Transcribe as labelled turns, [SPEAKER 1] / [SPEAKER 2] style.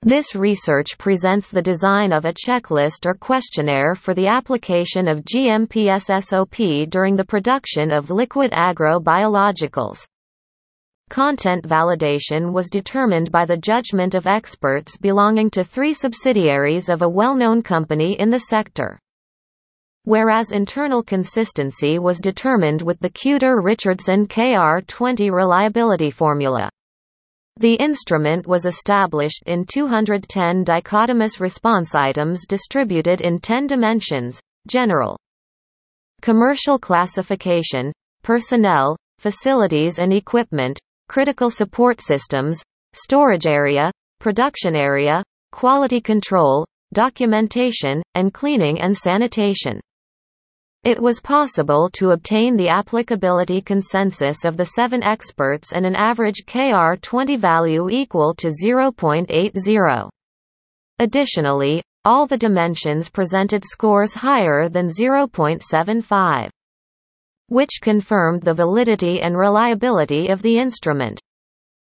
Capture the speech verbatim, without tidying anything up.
[SPEAKER 1] This research presents the design of a checklist or questionnaire for the application of G M P S S O P during the production of liquid agrobiologicals. Content validation was determined by the judgment of experts belonging to three subsidiaries of a well-known company in the sector. Whereas internal consistency was determined with the Kueter-Richardson K R twenty reliability formula. The instrument was established in two hundred ten dichotomous response items distributed in ten dimensions: general, commercial classification, personnel, facilities and equipment, critical support systems, storage area, production area, quality control, documentation, and cleaning and sanitation. It was possible to obtain the applicability consensus of the seven experts and an average K R twenty value equal to zero point eight zero. Additionally, all the dimensions presented scores higher than zero point seven five, which confirmed the validity and reliability of the instrument.